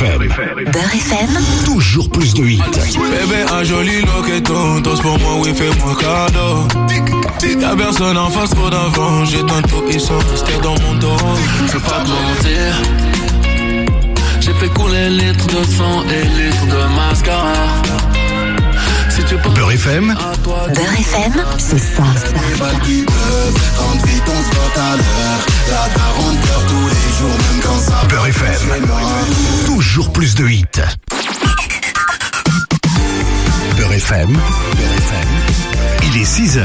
FM. Beurre FM. Toujours plus de hits. Bébé, un joli loqueton, danse pour moi, oui, fais-moi cadeau. Y'a personne en face, trop d'avant. J'ai tantôt, ils sont restés dans mon dos. Je veux pas te mentir, j'ai fait couler litres de sang et litres de mascara. Si tu penses Beurre FM. Beurre FM, c'est ça. Les balles qui peuvent, quand vite on se vote à l'heure. La daronne pleure tous les jours, même quand ça. Beurre FM. Toujours plus de hits. Beurre FM. Il est 6h.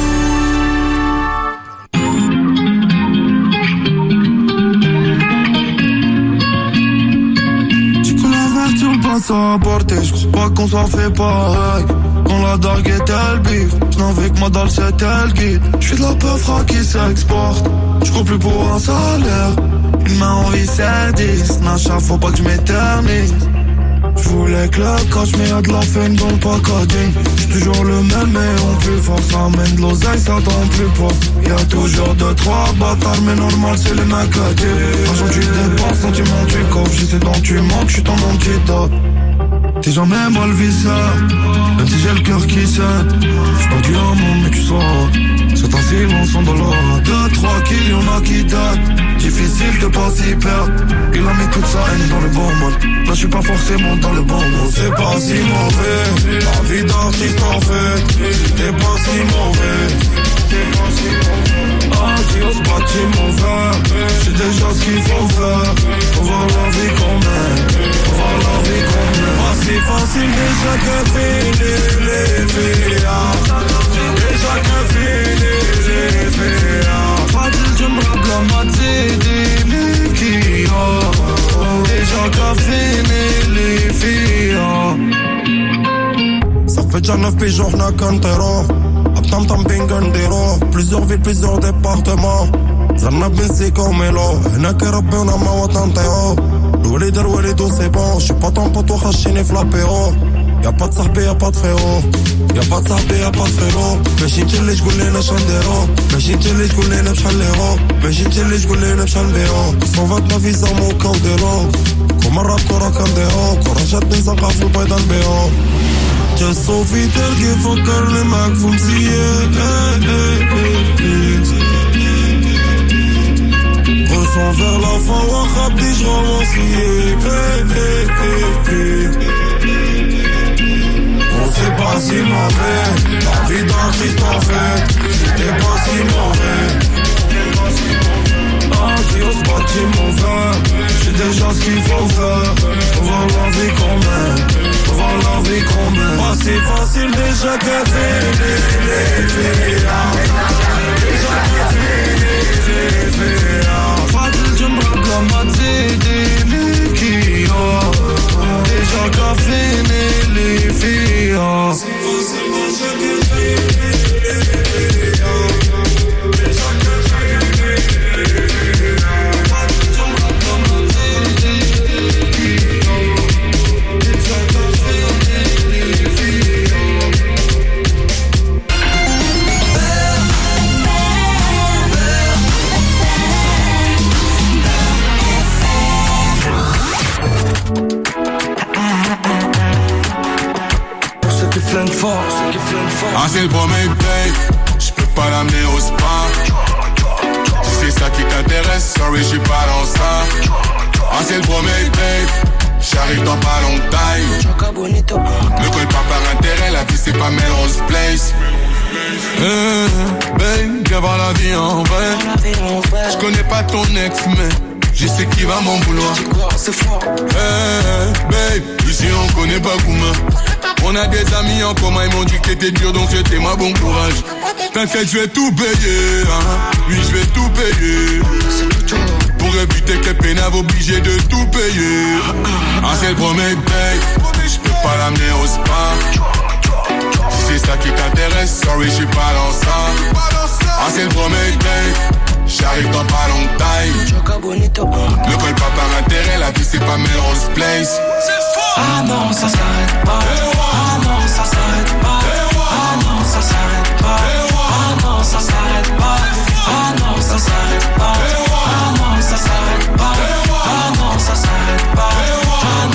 Ça a porté, je crois pas qu'on soit fait pareil. Quand la dargue était le bif, je n'avais que ma dalle c'était le guide. J'suis de la peufra qui s'exporte, j'cours plus pour un salaire. Une main en vie c'est 10, Nacha faut pas que j'm'éternise. J'voulais que le cash mais y'a de la fame dans le packaging. J'suis toujours le même mais on plus fort. Ça amène de l'oseille, ça t'en plus pas. Y'a toujours 2-3 bâtards mais normal c'est les mecs à dire. L'argent tu dépenses, sentiment tu coffres. J'essaie dont tu manques, j'suis ton antidote. T'es jamais mal vissé, même si j'ai le cœur qui saigne. J'suis pas du monde mais tu sauras. C'est un silence en dollar. 2-3 kills, y'en a qui datent. Difficile de pas s'y perdre. Il a mis toute sa haine dans le bon mode. Là j'suis pas forcément dans le bon mode. C'est pas si mauvais, la vie d'artiste en fait. T'es pas si mauvais. Ah, qui ose bâtir mon verre. J'ai déjà ce qu'il faut faire. Faut voir la vie qu'on mène. Faut voir la vie qu'on mène. Pas si facile déjà que filer les filles. Déjà que filer les filles. Pas de jumble la moitié des liquides. Déjà que filer les filles. Ça fait déjà 9 piges, on a qu'un terreau. Tam tam bingandero, plusieurs villes, plusieurs départements. Zanna bensi comme Elo, Naka Rabbena ma watanteo. L'ouali der walido c'est bon, j'suis pas ton poteau hachini flapéo. Y'a pas de sahbi, y'a pas de frérot. Y'a pas de sahbi, y'a pas de frérot. Machine tchili j'goulina chandero. Machine tchili j'goulina bchalero. Machine tchili j'goulina bchalbeo. 129 visa mon caudero. Comme un rap kora candeo. Kora jatni zanqa fou baydan beo. Just so vital che focar le mag vom sie. Ressens vers la fin, wahab dis romancier. On sait pas si mauvais, la vie d'artiste en fait. C'était pas si mauvais. Ah, qui ose bâtir mon verre. J'ai déjà ce qu'il faut faire. Faut voir la vie qu'on mène. Faut voir la vie qu'on mène. Pas si facile déjà que filer les filles. Déjà que filer les filles. Pas de jumble la moitié des liquides. Déjà que filer les filles. C'est facile déjà que filer les filles. Déjà que filer les filles. Pas de jumble la moitié des liquides. Déjà que filer les filles. Pour ceux qui flinguent fort, Ah, c'est le premier date, j'peux pas l'amener au spa. Si c'est ça qui t'intéresse, sorry, j'suis pas dans ça. Ah, c'est le premier date, j'arrive dans pas longtemps. Ne colle pas par intérêt, la vie c'est pas Melrose Place. Babe, viens voir la vie en vrai. J'connais pas ton ex, mais je sais qui va m'en vouloir. Babe, ici on connaît pas Gouma. On a des amis en commun, ils m'ont dit que t'étais dur, donc c'était moi, bon courage. T'inquiète, je vais tout payer, hein. Oui, je vais tout payer. Pour éviter que les pénaves obligés de tout payer. Ah, c'est le premier date, j'peux pas l'amener au spa. Si c'est ça qui t'intéresse, sorry, j'suis pas dans ça. Ah, c'est le premier date, j'arrive dans pas longtemps. Ne colle pas par intérêt, la vie c'est pas Melrose Place. Ah non, ça s'arrête pas. Ah non, ça s'arrête pas. Ah non, ça s'arrête pas. Ah non, ça s'arrête pas. Ah non, ça s'arrête pas. Ah non, ça s'arrête pas. Ah non, ça s'arrête pas. Ah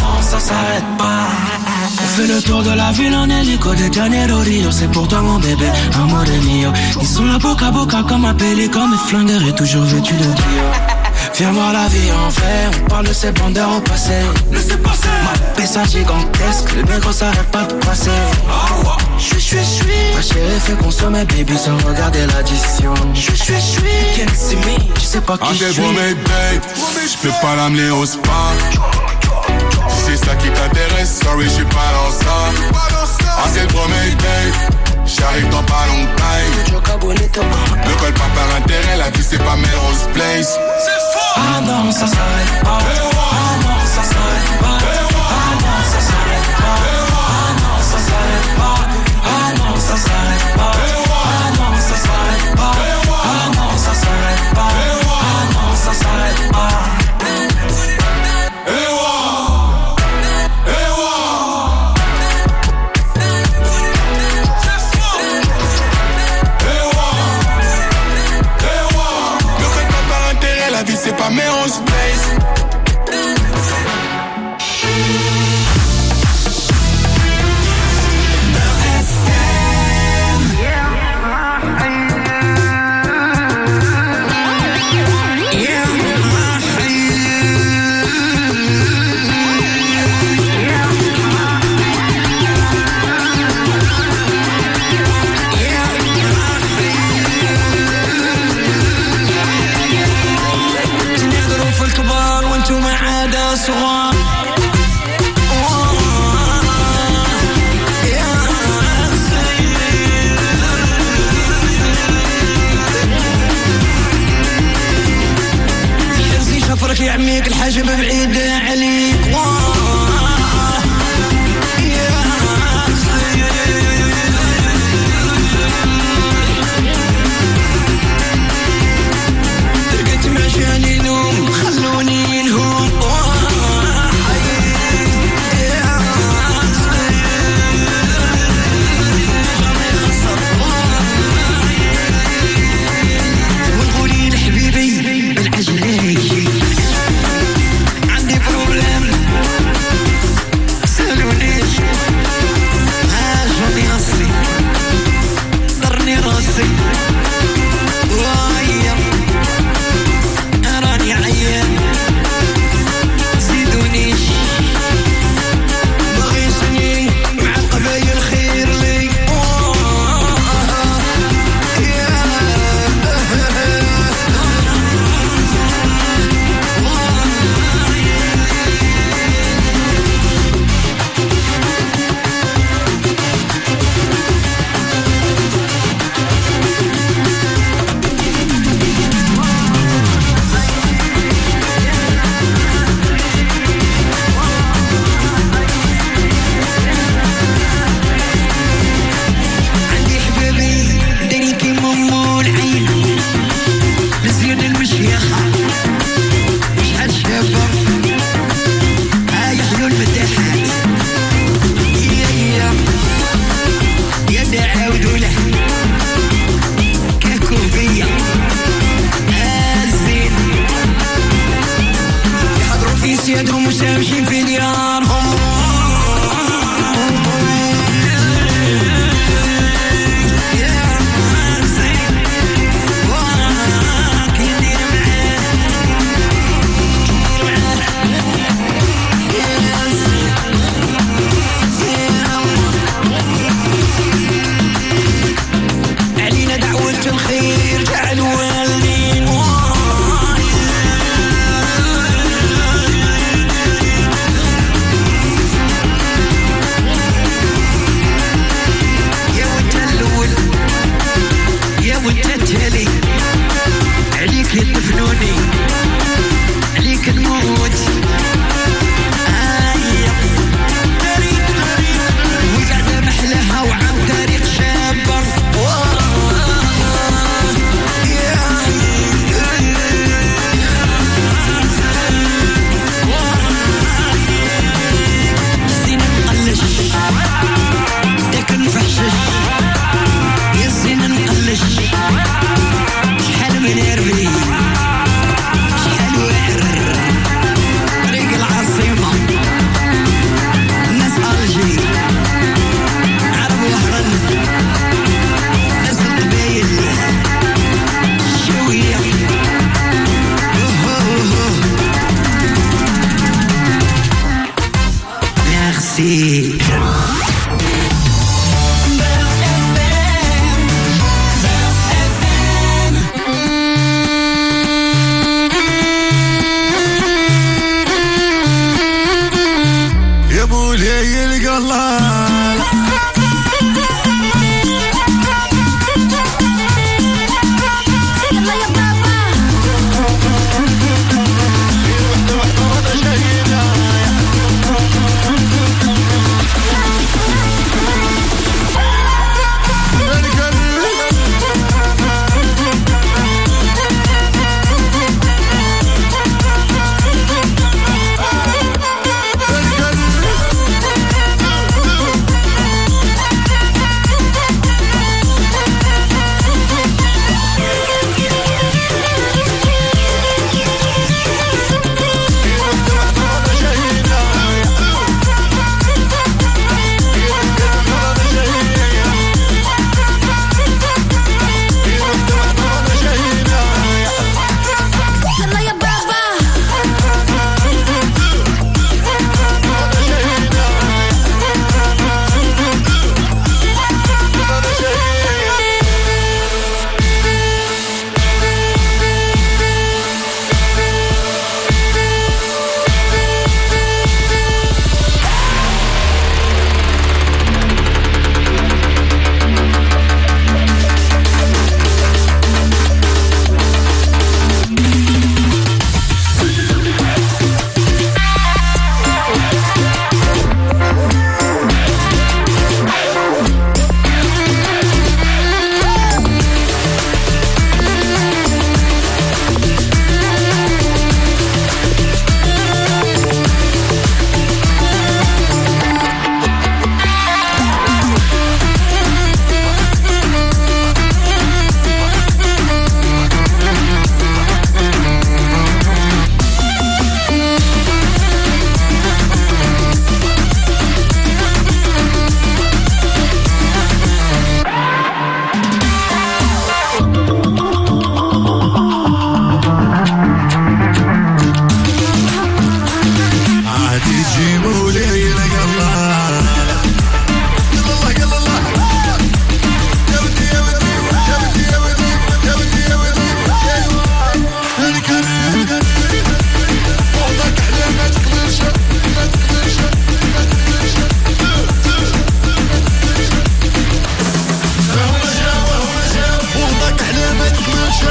la ville en hélico de Janeiro Rio. C'est pour toi mon bébé, amore mio. Ils sont là boca à boca comme un pélican. Mes flingueurs est toujours vêtu de Dio. Viens voir la vie en vrai, on parle de ces bandeurs au passé. Laissez passer. Ma paix gigantesque, le négro s'arrête pas de passer. J'suis. Ma chérie fait consommer baby sans regarder l'addition. J'suis. Can't see me, tu sais pas qui j'suis. J'peux pas l'amener au spa. Si c'est ça qui t'intéresse, sorry j'suis pas dans ça. Ah c'est le premier date, j'arrive dans pas longtemps. Ne colle pas par intérêt, la vie c'est pas Melrose Place. Ah non, ça s'arrête pas. Ah non, ça s'arrête pas. Ah non, ça s'arrête pas. Ah non, ça s'arrête pas. Ah non, ça s'arrête pas. Ah non, ça s'arrête pas. Ah non, ça s'arrête pas. Ah non, ça s'arrête pas. La vie c'est pas Melrose Place. صغار يرزي شفرك يعميك الحاجب بعيدة عليك لقيت معشاني نوم خلوني نهوم عندي بروبلم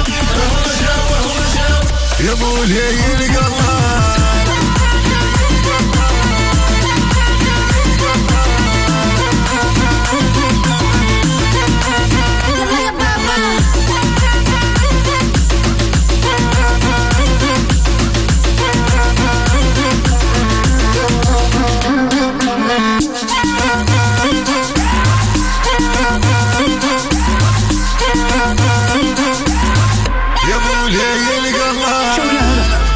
يا ابو الهيل قلبها يا ابو الهيل قلبها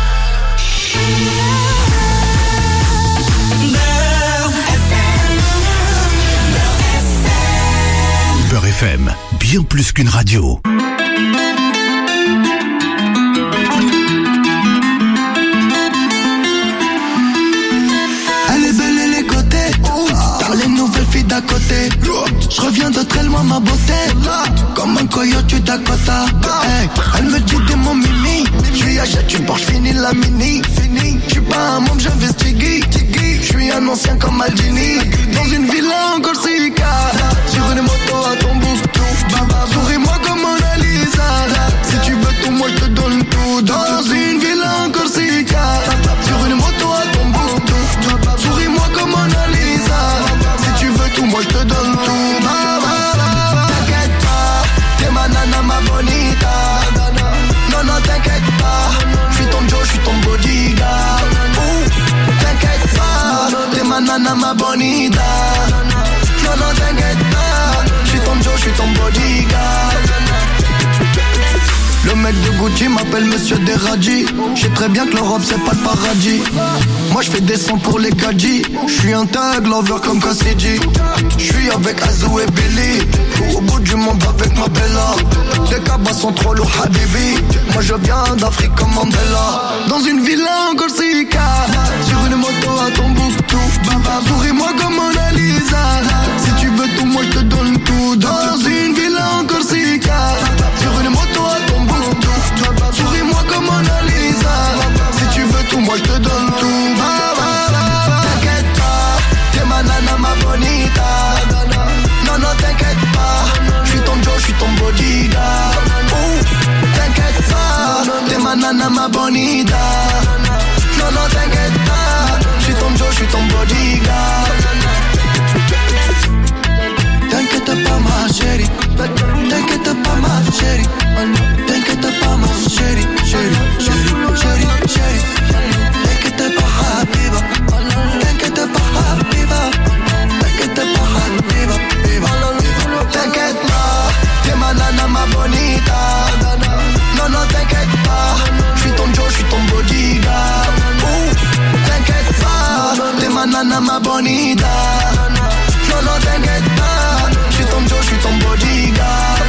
Beurre FM, bien plus qu'une radio. Elle est belle et les côtés, par les nouvelles filles d'à côté. Je reviens de très loin, ma beauté, comme un coyote du Dakota. Hey, elle me dit t'es mon mini, je lui achète une Porsche, fini la mini. Je suis pas un môme, j'investigue. Je suis un ancien comme Maldini, dans une villa en Corsica, sur une moto à Tombouctou. Souris-moi comme Mona Lisa, si tu veux tout moi je te donne tout. Dans une villa en Corsica, sur une moto à Tombouctou. Souris-moi comme Mona Lisa, si tu veux tout moi je te donne tout. T'inquiète pas, t'es ma nana ma bonita. Non non t'inquiète pas, je suis ton Joe, je suis ton bodyguard. T'inquiète pas, t'es ma nana ma bonita. Non non t'inquiète pas, je suis ton Joe, je suis ton bodyguard. Le mec de Gucci m'appelle Monsieur Deradji. Je sais très bien que l'Europe c'est pas le paradis. Moi je fais des sons pour les gadgets. Je suis un tag lover comme Cassidy. Je suis avec Azou et Billy. Au bout du monde avec ma Bella. Les cabas sont trop lourds Habibi. Moi je viens d'Afrique comme Mandela. Dans une villa en Corsica, sur une moto à Tombouctou. Souris-moi comme Mona Lisa, si tu veux tout moi je te donne tout. Dans une villa en Corsica, sur une moto à Tombouctou. Souris-moi comme Mona Lisa, si tu veux tout moi je te donne tout. T'inquiète pas, t'es ma nana ma bonita. Non non t'inquiète pas, je suis ton Joe, je suis ton bodyguard. T'inquiète pas, t'es ma nana ma bonita. Non non t'inquiète pas, je suis ton Joe, je suis ton bodyguard. T'inquiète pas ma chérie, t'inquiète pas ma chérie. T'inquiète pas ma chérie, chérie, chérie, chérie, chérie. T'inquiète pas Habiba, t'inquiète pas Habiba, t'inquiète pas Habiba, t'inquiète pas, t'es ma nana ma bonita. Non non t'inquiète pas, je suis ton Joe, je suis ton bodyguard. T'inquiète pas, t'es ma nana ma bonita. Non non t'inquiète pas, je suis ton Joe, je suis ton bodyguard.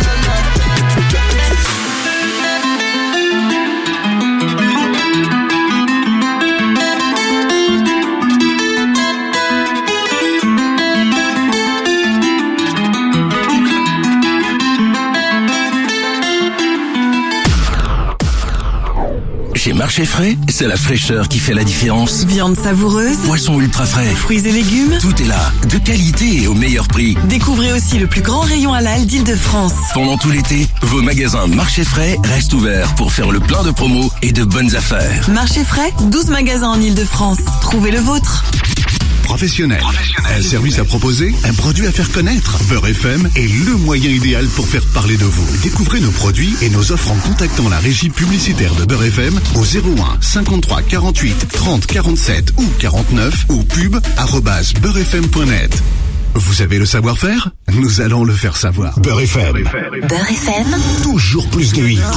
Chez Marché Frais, c'est la fraîcheur qui fait la différence. Viande savoureuse, Poisson ultra frais, fruits et légumes. tout est là, de qualité et au meilleur prix. Découvrez aussi le plus grand rayon halal d'Île-de-France. Pendant tout l'été, vos magasins Marché Frais restent ouverts pour faire le plein de promos et de bonnes affaires. Marché Frais, 12 magasins en Île-de-France. Trouvez le vôtre. Professionnel. Un service à proposer, un produit à faire connaître. Beurre FM est le moyen idéal pour faire parler de vous. Découvrez nos produits et nos offres en contactant la régie publicitaire de Beurre FM au 01 53 48 30 47 ou 49 ou pub@beurrefm.net. Vous avez le savoir-faire? Nous allons le faire savoir. Beurre FM. Beurre FM, Toujours plus de hits.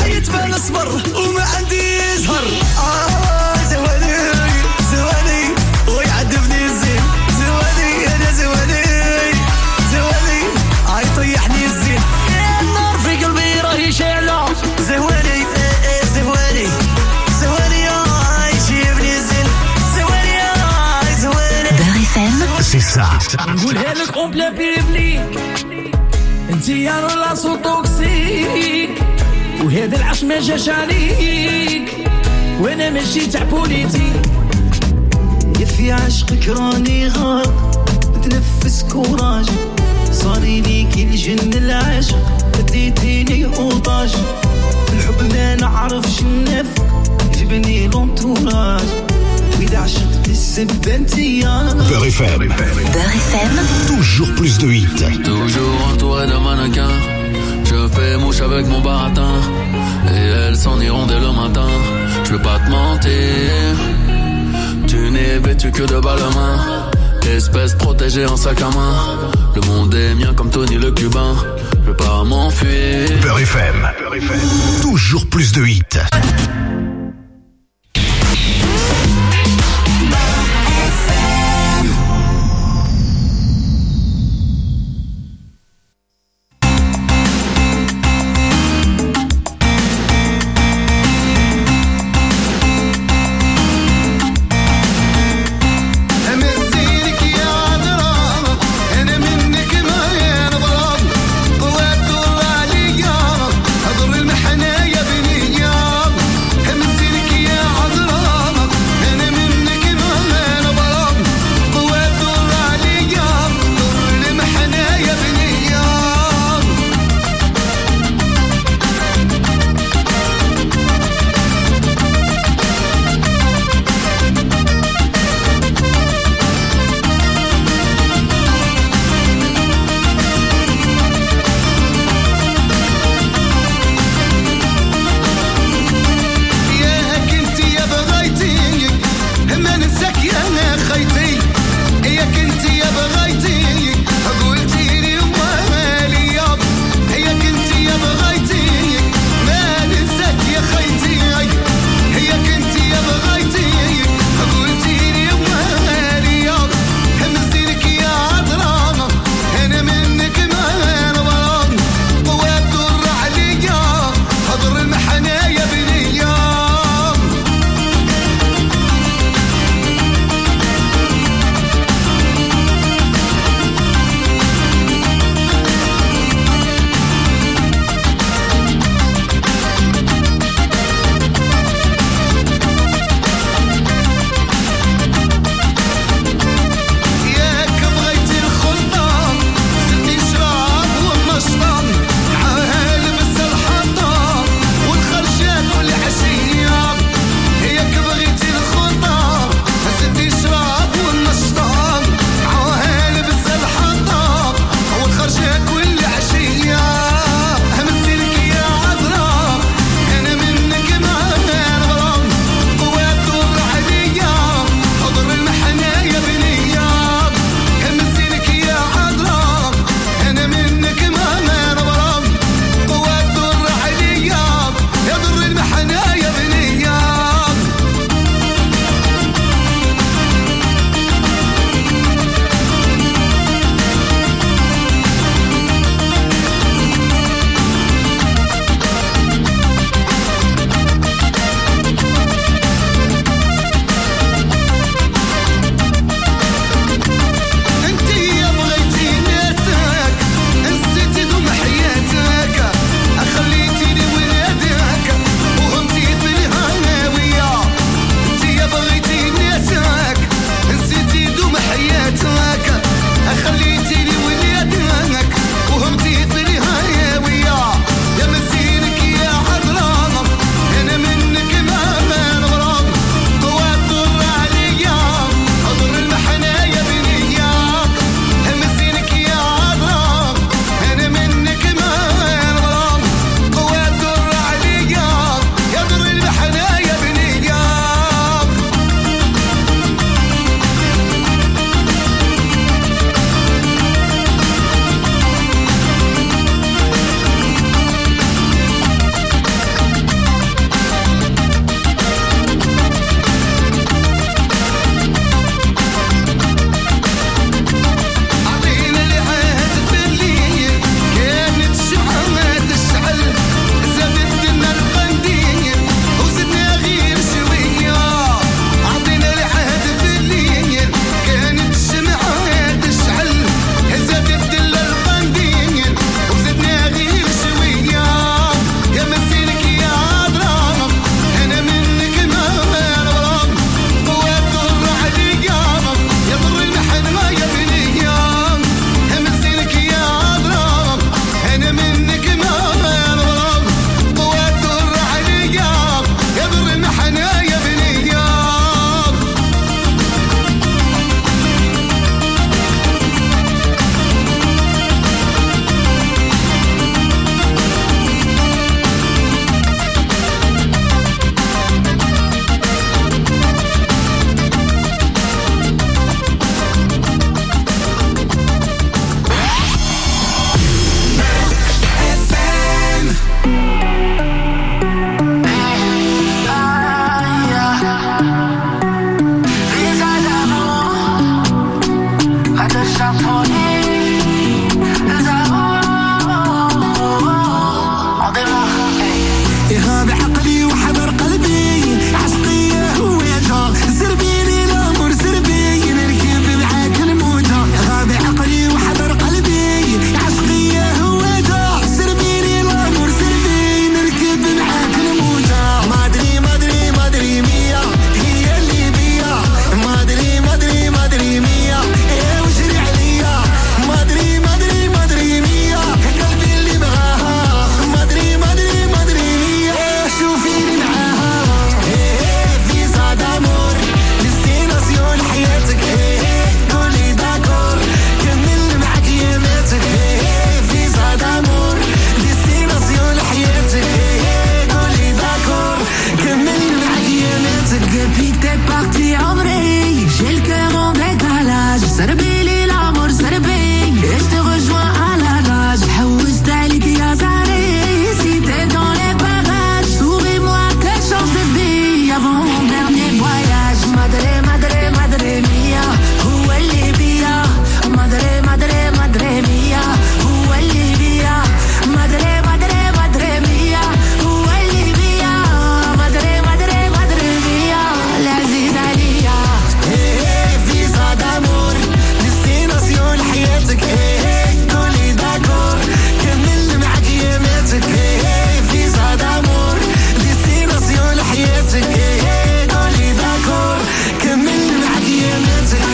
C'est ça. نقولها لك اون بلا بيبليك انت يا راسو توكسيك وهذا العش ما جاش عليك وانا ماشي تاع بوليتيك يا في عشقك راني غاق نتنفس كوراج صاري ليك الجن العاشق اديتيني اوطاج في الحب ما بعرفش النفق جبني l'entourage وإذا عشقت السب انتي أنا Beurre FM. Beurre FM. Toujours plus de hits. Toujours entouré de mannequins. Je fais mouche avec mon baratin. Et elles s'en iront dès le matin. Je veux pas te mentir. Tu n'es vêtu que de balmain. Espèce protégée en sac à main. Le monde est mien comme Tony le Cubain. Je veux pas m'enfuir. Beurre FM. Toujours plus de hits. المحنة يا بنية غاب عقلي وحضر قلبي عشقية هواجة سربيني الأمور سربي نركب معاك الموجة غاب عقلي وحضر قلبي عشقية هواجة سربيني الأمور سربي نركب معاك الموجة ما أدري ما أدري ما أدري مية هي اللي بيا ما أدري ما أدري ما أدري مية إيه وجري عليا ما أدري ما أدري ما أدري مية قلبي اللي بغاها ما أدري ما أدري ما أدري مية إيه شوفيني معاها إيه فيزا دامور ديستيناسيون حياتك إيه قولي داكور كمل معاك ياماتك إيه فيزا دامور ديستيناسيون حياتك إيه قولي داكور كمل معاك ياماتك Depuis que t'es parti en vrai, j'ai le cœur en décalage. Serbili l'amour serbi, et je te rejoins à la nage. Haouz t'alik ya Zari, si t'es dans les parages, souris-moi que je change de vie avant mon dernier voyage. Madre, madre, madre mia, où est Libya? Madre, madre, madre mia, où est Libya? Madre, madre, madre mia, où est Libya? Madre, madre, madre mia, l'Aziz Aliya. إيه فيزا دامور ديستيناسيون حياتك إيه قولي داكور كمل معاك ياماتك إيه فيزا دامور ديستيناسيون حياتك إيه قولي داكور كمل معاك ياماتك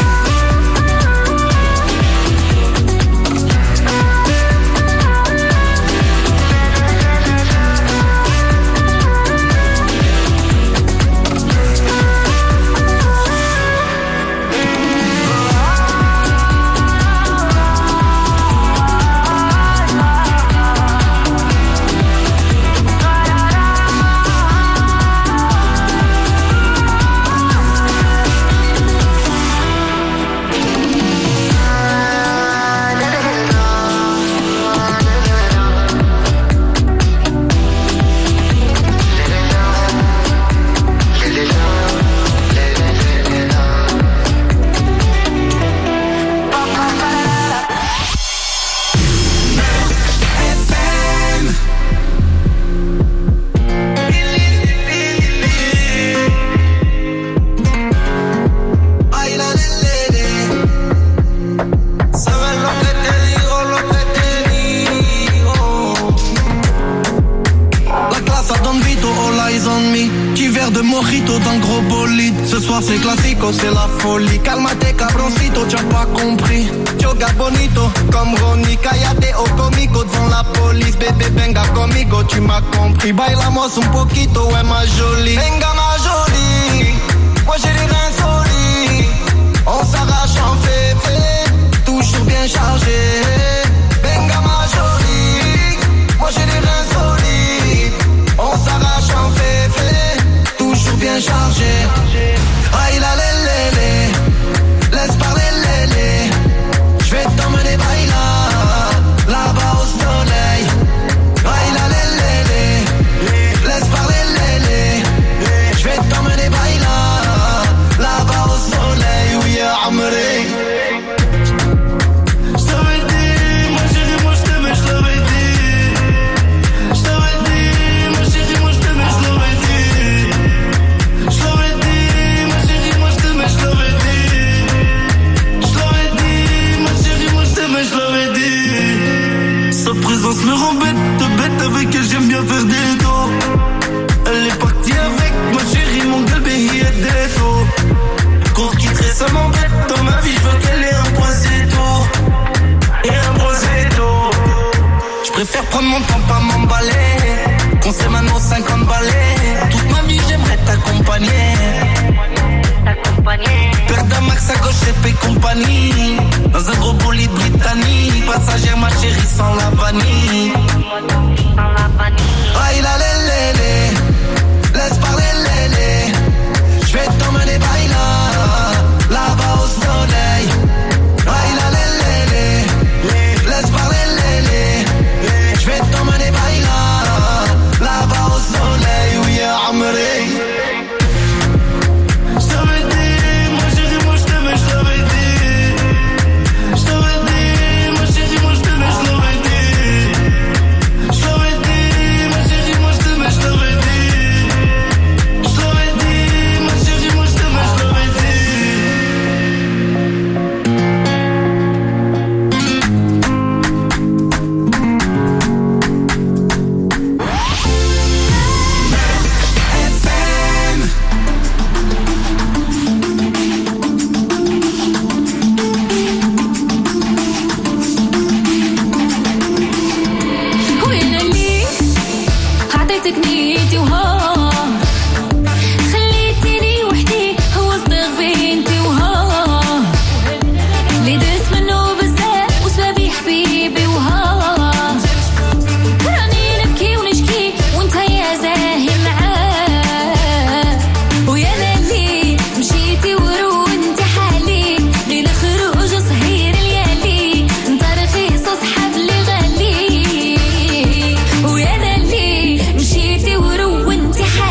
La classe a Don Vito, all eyes on me. Petit verre de mojito dans le gros bolide. Ce soir c'est classico, c'est la folie. Calmate cabroncito, tu as pas compris. Yoga bonito, comme Ronnie. Cállate o comico devant la police. Bébé venga conmigo, tu m'as compris. Bailamos un poquito, ouais ma jolie. Venga ma jolie, moi j'ai les reins solides. On s'arrache en féfé, toujours bien chargé. Venga ma jolie, moi j'ai les reins solides. On s'arrache en féfé, toujours bien chargé. Aïe la lélé, laisse parler lélé. J'vais t'emmener bailar, là-bas au soleil. Aïe la lélé, laisse parler lélé. J'vais t'emmener bailar, là-bas au soleil. Oui ya amré. J't'avais dit, ma chérie, moi j't'aimais, j't'avais dit. J't'avais dit, ma chérie, moi j't'aimais, j't'avais dit. J't'avais dit, ma chérie, moi j't'aimais, j't'avais dit. J't'avais dit, ma chérie, moi j't'aimais, j't'avais dit. Sa présence me rend bête avec elle, j'aime bien faire des dos. Elle est partie avec ma chérie, mon galbé y est des dos. Qu'on se quitterait, ça m'embête. Dans ma vie, je veux qu'elle ait un poisito. Et un brosetto. Je préfère prendre mon temps, pas m'emballer. Qu'on sait maintenant 50 balais. Toute ma vie, j'aimerais t'accompagner. Perdre un max à gauche, et compagnie. Dans un gros bolide britannique. Passagère, ma chérie, sans la vanille. Aïe la lélé, laisse parler lélé. J'vais t'emmener bailar, là-bas au soleil. Aïe la lélé, laisse parler lélé. J'vais t'emmener bailar, là-bas au soleil. Oui ya amré. J't'avais dit, ma chérie, moi j't'aimais, j't'avais dit. J't'avais dit, ma chérie, moi j't'aimais, j't'avais dit. J't'avais dit, ma وحدك نيتي وها خليتيني وحدي هو صدق بنتي وها اللي دست منه بزاف وسبابي حبيبي وها راني نبكي ونشكي وانت يا زاهي معاه ويا للي مشيتي ورو انت حالي غير خروج صهير الليالي انت رخيص اصحاب اللي غالي ويا للي مشيتي ورو انت حالي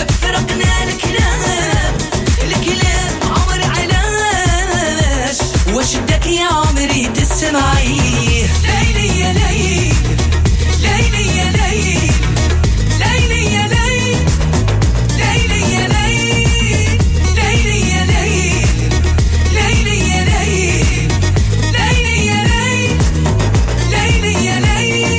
فرقنا الكلام عمر علاش وشدك يا عمري تسمعي ليلي يا ليل ليلي يا ليل ليلي يا ليل ليلي يا ليل ليلي يا ليل ليلي يا ليل ليلي يا ليل ليلي يا ليل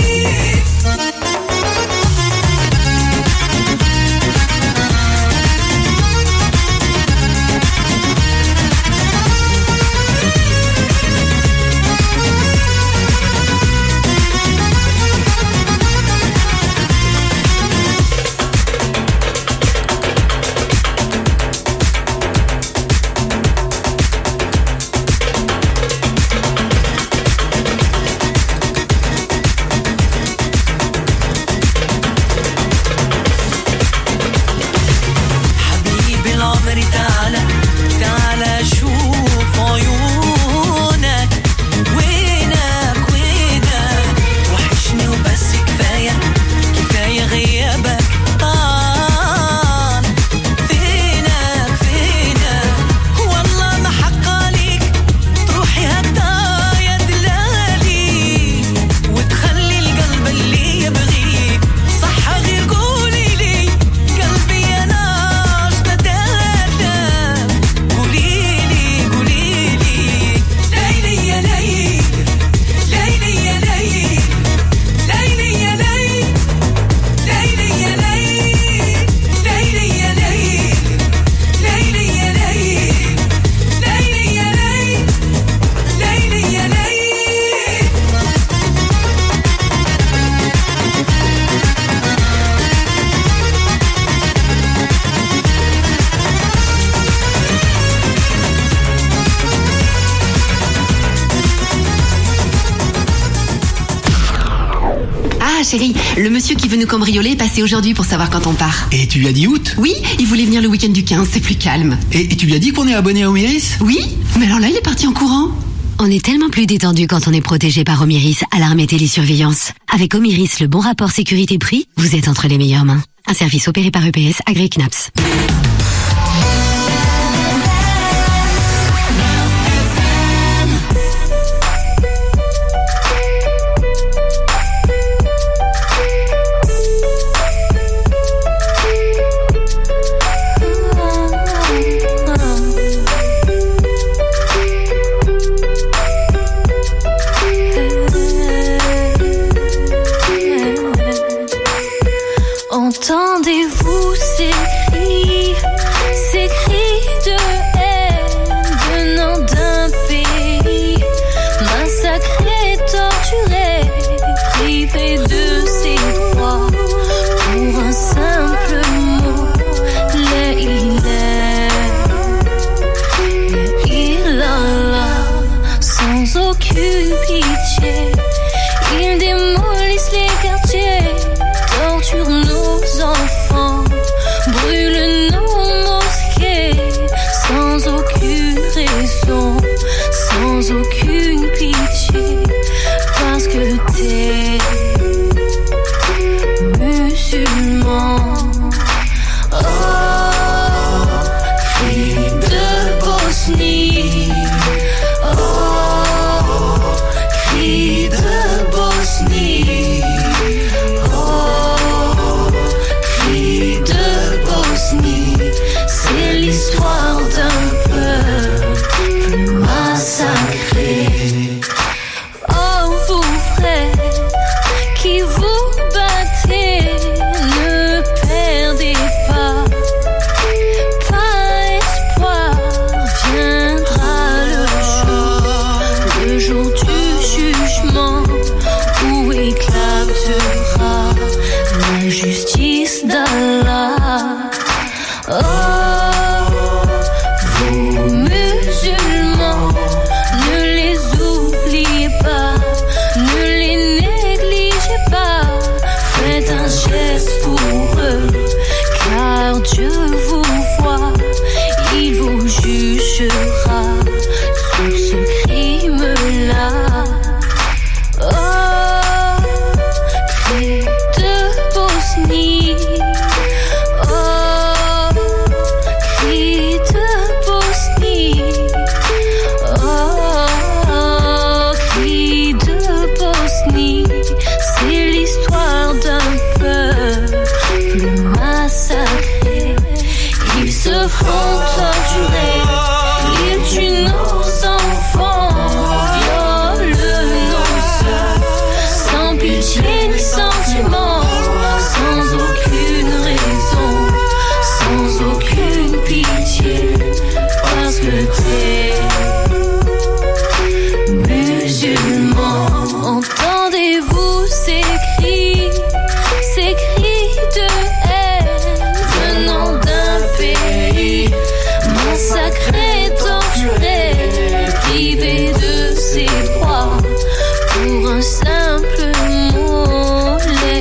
Chérie, le monsieur qui veut nous cambrioler est passé aujourd'hui pour savoir quand on part. Et tu lui as dit août? Oui, il voulait venir le week-end du 15, c'est plus calme. Et tu lui as dit qu'on est abonné à Omiris? Oui, mais alors là, il est parti en courant. On est tellement plus détendu quand on est protégé par Omiris, alarme et télésurveillance. Avec Omiris, le bon rapport sécurité-prix, vous êtes entre les meilleures mains. Un service opéré par EPS, agréé CNAPS. Entendez-vous ces cris? font torturer. Ils tuent nos enfants, violent nos sœurs, sans pitié ni sentiment, sans aucune raison, sans aucune pitié, parce que t'es musulman. Entendez-vous ces cris de haine venant d'un pays massacré, torturé, privé de ses droits pour un simple mot, la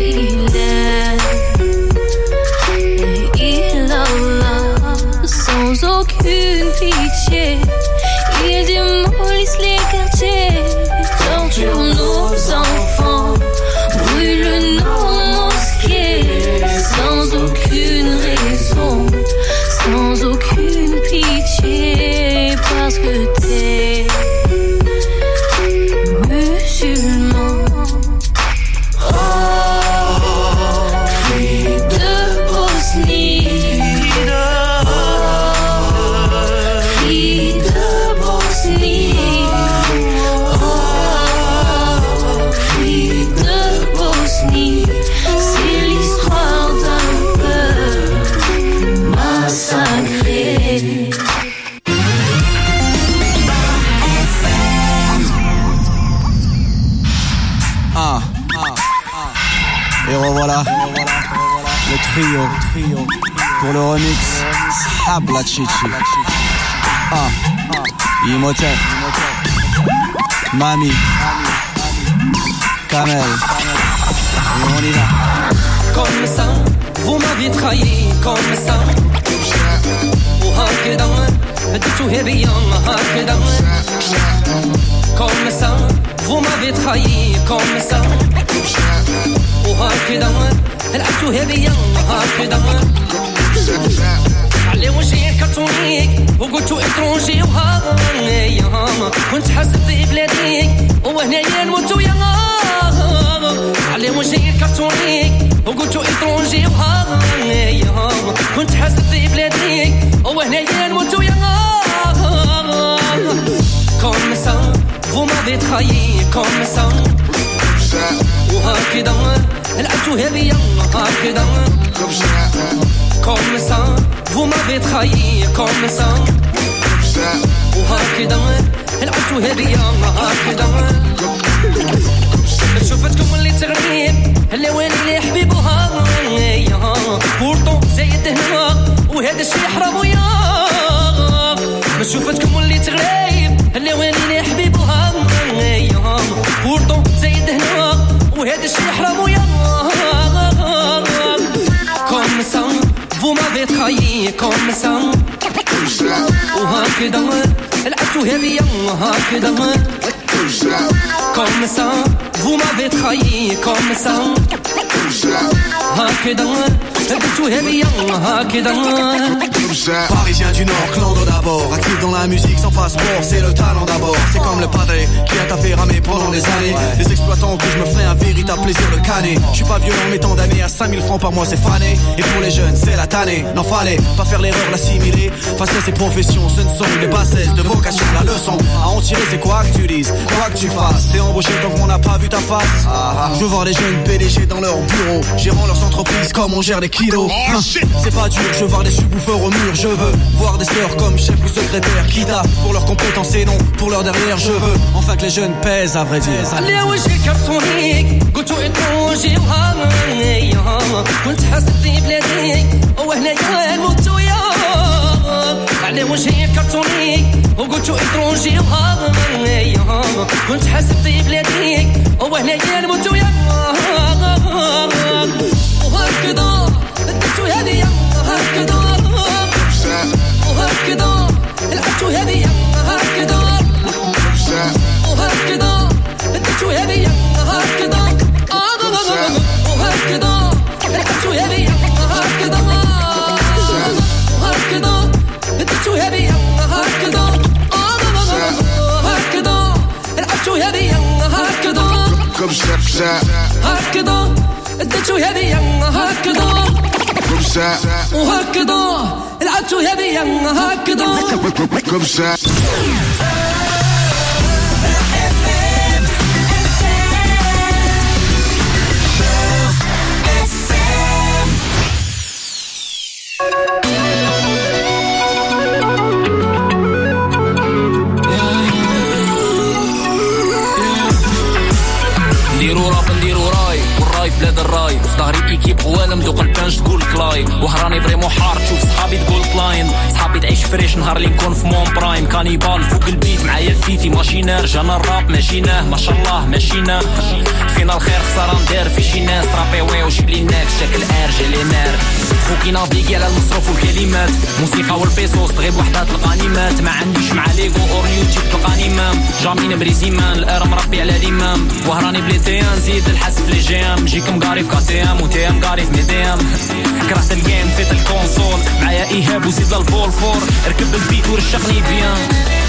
ilaha illallah. Sans aucune pitié, ils démolissent les quartiers, torturent nos enfants, brûlent nos mosquées, sans aucune raison, sans aucune pitié, parce que t'es musulman. Oh, fille de Bosnie, fille de Bosnie, fille de Bosnie, c'est l'histoire d'un peuple massacré. Et revoilà le trio pour le remix Sahab la Chichi. Imhotep, Mami, Kamel, et on y va. Comme ça, vous m'avez trahi, comme ça. وهكذا اديتوها بيا هكذا. Comme ça, vous m'avez trahi, comme ça. وهكذا لعبتوها بيا هكذا. على وجهي الكرتونيك وقلتو اترونجي وهايا كنت حاسب في بلاديك وهنايا نموتو يا على وجهي الكرتونيك وقلتو اترونجي وهايا كنت حاسب في بلاديك وهنايا نموتو يا Comme ça, vous m'avez trahi, comme ça. وهكذا لعبتوها بيا هكذا. Comme ça, vous m'avez trahi, comme ça. وهكذا لعبتوها بيا هكذا. شوفتكم اللي تغنيب اللواني اللي حبيبوها بورطو زايد هنا وهذا الشي حرام ويا. شوفتكم اللي تغنيب اللواني اللي حبيبوها بورطو زايد هنا وهذا الشي حرام ويا. Comme ça, vous m'avez trahi, comme ça. وهكذا لعبتوها بيا هكذا. Comme ça, vous m'avez trahi, comme ça. هكذا لعبتوها بيا هكذا. Parisien du Nord, clando d'abord. Actif dans la musique sans passeport, c'est le talent d'abord. C'est comme le padré qui a taffé ramé pendant des années. Les exploitants que je me ferai un véritable plaisir de canner. Je suis pas violent mais tant d'années à 5000 francs par mois c'est fané. Et pour les jeunes c'est la tannée. N'en fallait pas faire l'erreur d'assimiler. Face à ces professions ce ne sont que des bassesses de vocation. La leçon à en tirer c'est quoi que tu dises, quoi que tu fasses. T'es embauché tant qu'on n'a pas vu ta face. Je veux voir les jeunes PDG dans leur bureau, gérant leurs entreprises comme on gère des kilos. C'est pas dur, je veux voir des subwoofers au mur. Je veux voir des sœurs comme chef ou secrétaire qui taffent pour leurs compétences et non pour leur derrière. Je veux enfin que les jeunes pèsent à vrai dire. على وجهي كرتونيك قلتو اتروجي وهايا كنت حاسب في بلاديك وهنايا نموتو يا. على وجهي كرتونيك وقلتو اتروجي وهايا كنت حاسب في بلاديك وهنايا نموتو يا. وهكذا اديتو هذه هكذا. وهكذا لعبتو هذه هكذا. وهكذا اديتو هذه هكذا. وهكذا لعبتو هذه هكذا. وهكذا اديتو هذه هكذا. وهكذا لعبتو هذه هكذا. هكذا اديتو هذه هكذا. وهكذا لعبتوا يا بيا هكذا Comme ça. بلاد الراي في ظهري ايكيب وانا مدوق البانج تقول كلاي وهراني فريمون حار تشوف صحابي تقول كلاين صحابي تعيش فريش نهار اللي نكون في مون برايم كانيبال فوق البيت معايا الفيتي ماشينار جانا الراب ماشيناه ما شاء الله ماشينا فينا الخير خساره ندير في شي ناس رابي وي وجيب لي ناك شكل ارجل لي نار فوكي نافيكي على المصروف والكلمات موسيقى والبيسوس تغيب وحدات الغنيمات ما عنديش مع ليغو اور يوتيوب تلقاني مام جامي نبري زيمان الار مربي على الامام وهراني بلي تي ان زيد الحسب لي جي ام جيكم قاري في كاتي ام وتي ام قاري في ميدي ام كرهت الجيم فيت الكونسول معايا ايهاب وزيد الفول فور ركب البيت ورشقني بيان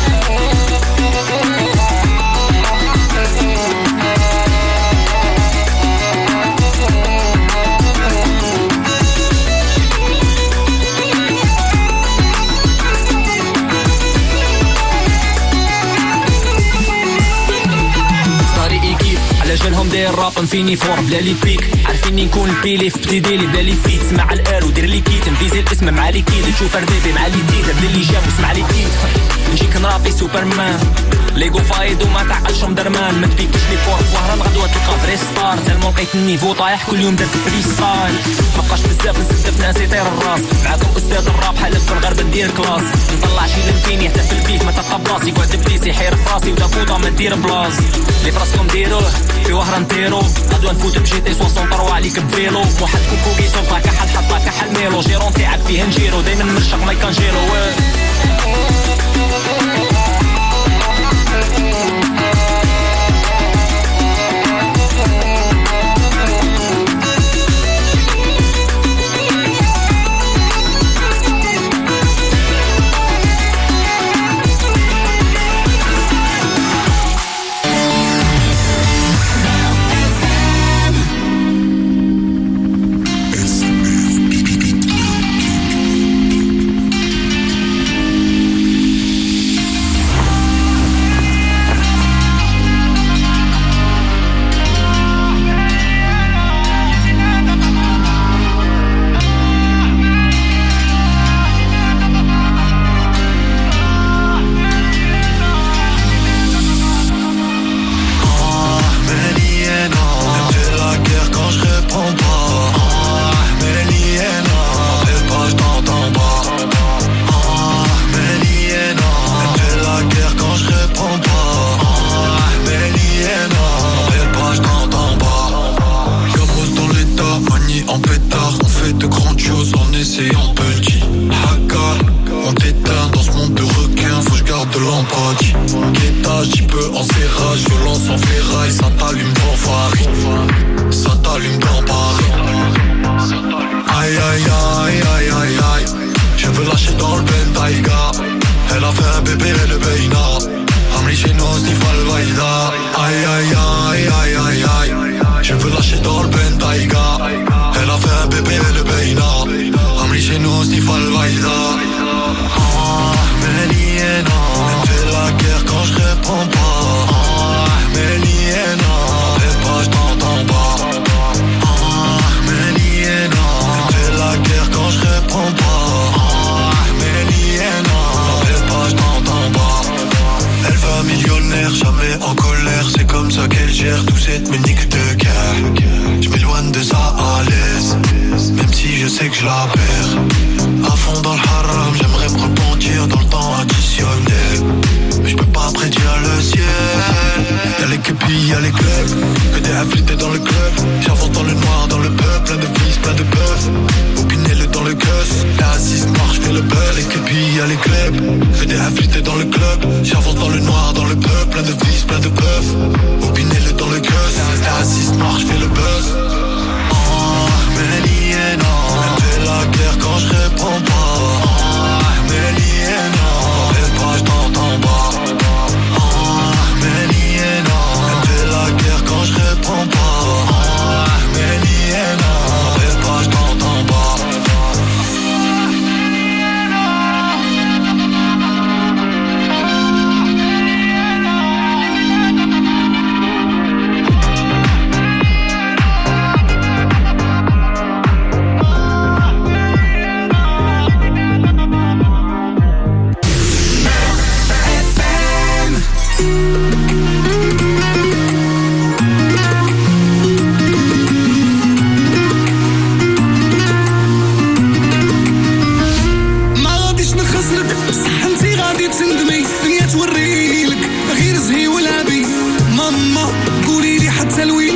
جالهم داير الراب نفيني فور بلا لي بيك عارفيني نكون البيلي في بتيديلي بلا لي فيت سمع الار ودير لي كيت نفيزي الاسم مع لي كيد تشوف رديبي مع لي تيت بدا اللي جاب وسمع لي كيت نجيك نرابي سوبرمان ليغو فايد وما تعقلش مدرمان ما تبيكش لي فور وهران غدوة تلقى فري ستار تالمون لقيت النيفو طايح كل يوم درت فري ستايل مبقاش بزاف نسد في ناس يطير الراس معاكم استاذ الراب حالك في الغرب ندير كلاس نطلع شي لنفيني حتى في البيت ما تلقى بلاص يقعد بليس يحير في راسي ودا فوطه ما دير بلاص اللي فراسكم ديروه في وهران نطيرو غدوة نفوت بجي تي 63 عليك بفيلو وحدكم فوقي سلطة كحل حطة كحل ميلو جيرون تاعك فيه نجيرو دايما مرشق ما يكون جيرو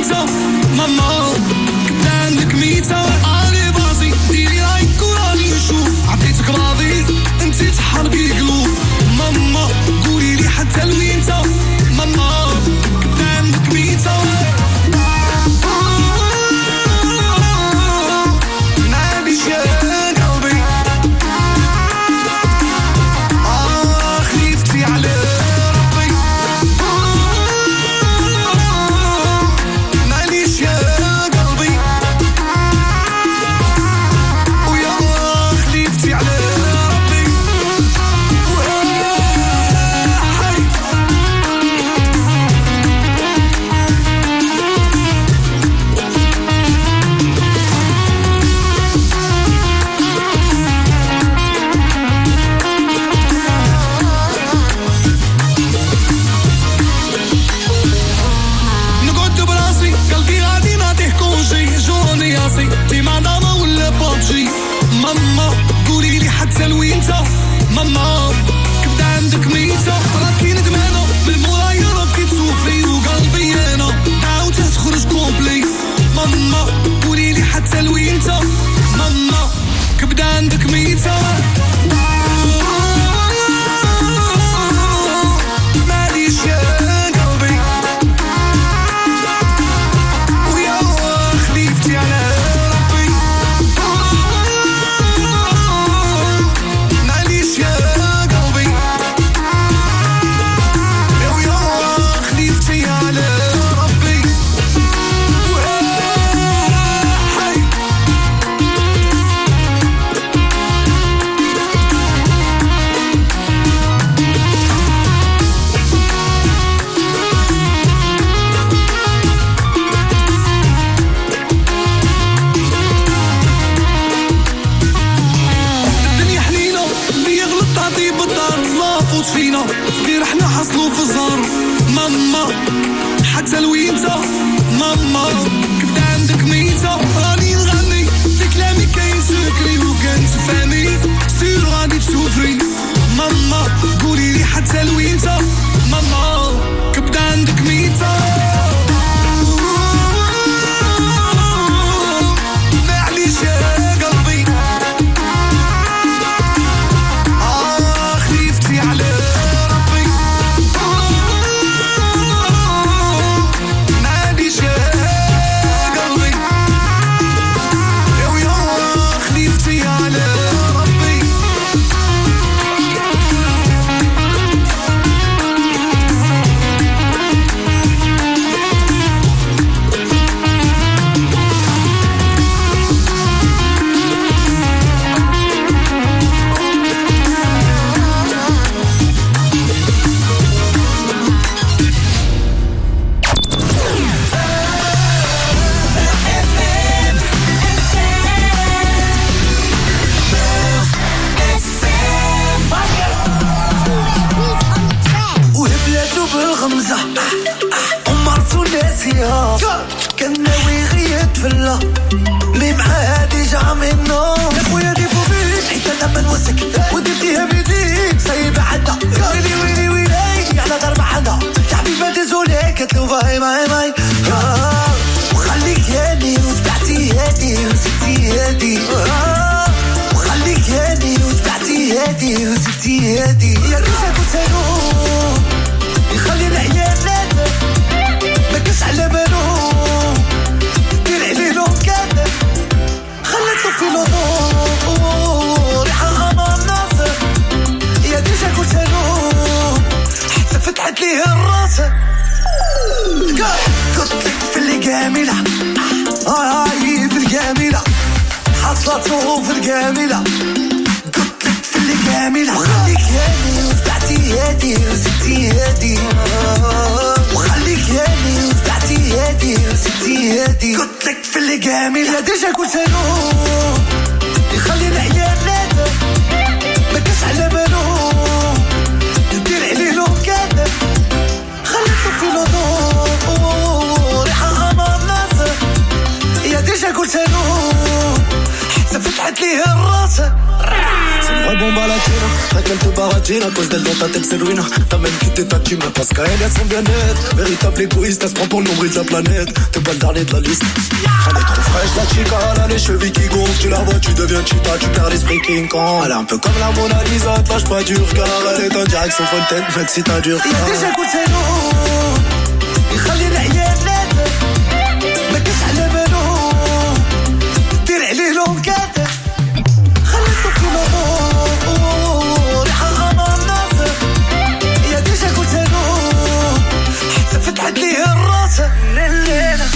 ميتة ماما كنت عندك ميتة علي بازي ديري لايك وراني نشوف عطيتك راضي انتي تحرقي قلوب ماما قولي لي حتى لوينتا ماما كنت عندك ميتة معليش يا قلبي خليفتي على ربي معليش يا قلبي ويا خليفتي على ربي نقعد براسي قلبي غادي نعطيه كونجي جوني ياسي ديما داما ولا بابجي ماما قولي لي حتى لوينتا ماما كبدا عندك ميتة راكي ندمانة بالمرايا راكي تسوفلي وقلبي انا عاودت تخرج كومبلي ماما قولي لي حتى لوينتا ماما كبدا عندك ميتة معليش يا قلبي ويا خليفتي على ربي معليش يا قلبي ويا خليفتي على ربي الدنيا حنينة اللي يغلط تعطيه بالدار الله فوت فينا غير احنا حصلو في الزهر ماما حتى لوينتا ماما كبدا عندك ميتة راني نغني في كلامي كاين سكري وكان تفهمي سير غادي تسوفري ماما قولي لي حتى لوينتا ماما كبدا عندك ميتة معليش يا قلبي خليفتي على ربي معليش يا قلبي ويا خليفتي على ربي وهبلاتو بالغمزة ومرتو ناسيها كان ناوي غير يتفلى مي مع هادي جا منو يا خويا دي فوبيك حيت انا منوسك ودرتيها بيديك سايبة حدا ويلي ويلي ويلي على ضربة حدا يا حبيبة ديزولي كتلو باي ماي ماي وخليك ياني وسبعتي هادي وسبتي هادي وخليك ياني وسبعتي هادي وسبتي هادي يا رجال وسانو يخلي العيال نادر ماكاش على بالو دير عليه لونكاد خليتو في لونو ريحة أمام ناصر يا ديجا قلت له حتى فتحت ليه الراس قلتلك في اللي جميلة هاي في الجميلة حصلته في الجميلة قلتلك في اللي جميلة وخليك هادي وسبعتي هادي وستي هادي وخليك هادي وسبعتي هادي وستي هادي قلتلك في اللي جميلة يا ديجا قلت له يخلي العيال نادر ماكاش على بالو دير عليه لونكاد خليتو في لونو ريحة أمام ناصر يا ديجا قلت له حتى فتحت ليه الراس bomba latina. Laquelle te baratine à cause d'elle dans ta tête c'est ruine. T'as même quitté ta team mais parce qu'elle a son bien-être. Véritable égoïste, elle se prend pour le nombril de la planète. T'es pas le dernier de la liste. Elle est trop fraîche la chica, elle a les chevilles qui gonflent. Tu la vois, tu deviens cheetah, tu perds l'esprit King Kong. Elle est un peu comme la Mona Lisa, te lâche pas du regard. Elle est en direction Fontaine, mec si t'as du regard. يا ديجا قلت له يخلي العيال ما كاش على بالو دير عليه لونكات خليته في نور ريحة غمام ناس يا ديجا قلت له حتى فتحت ليه الراس الليلة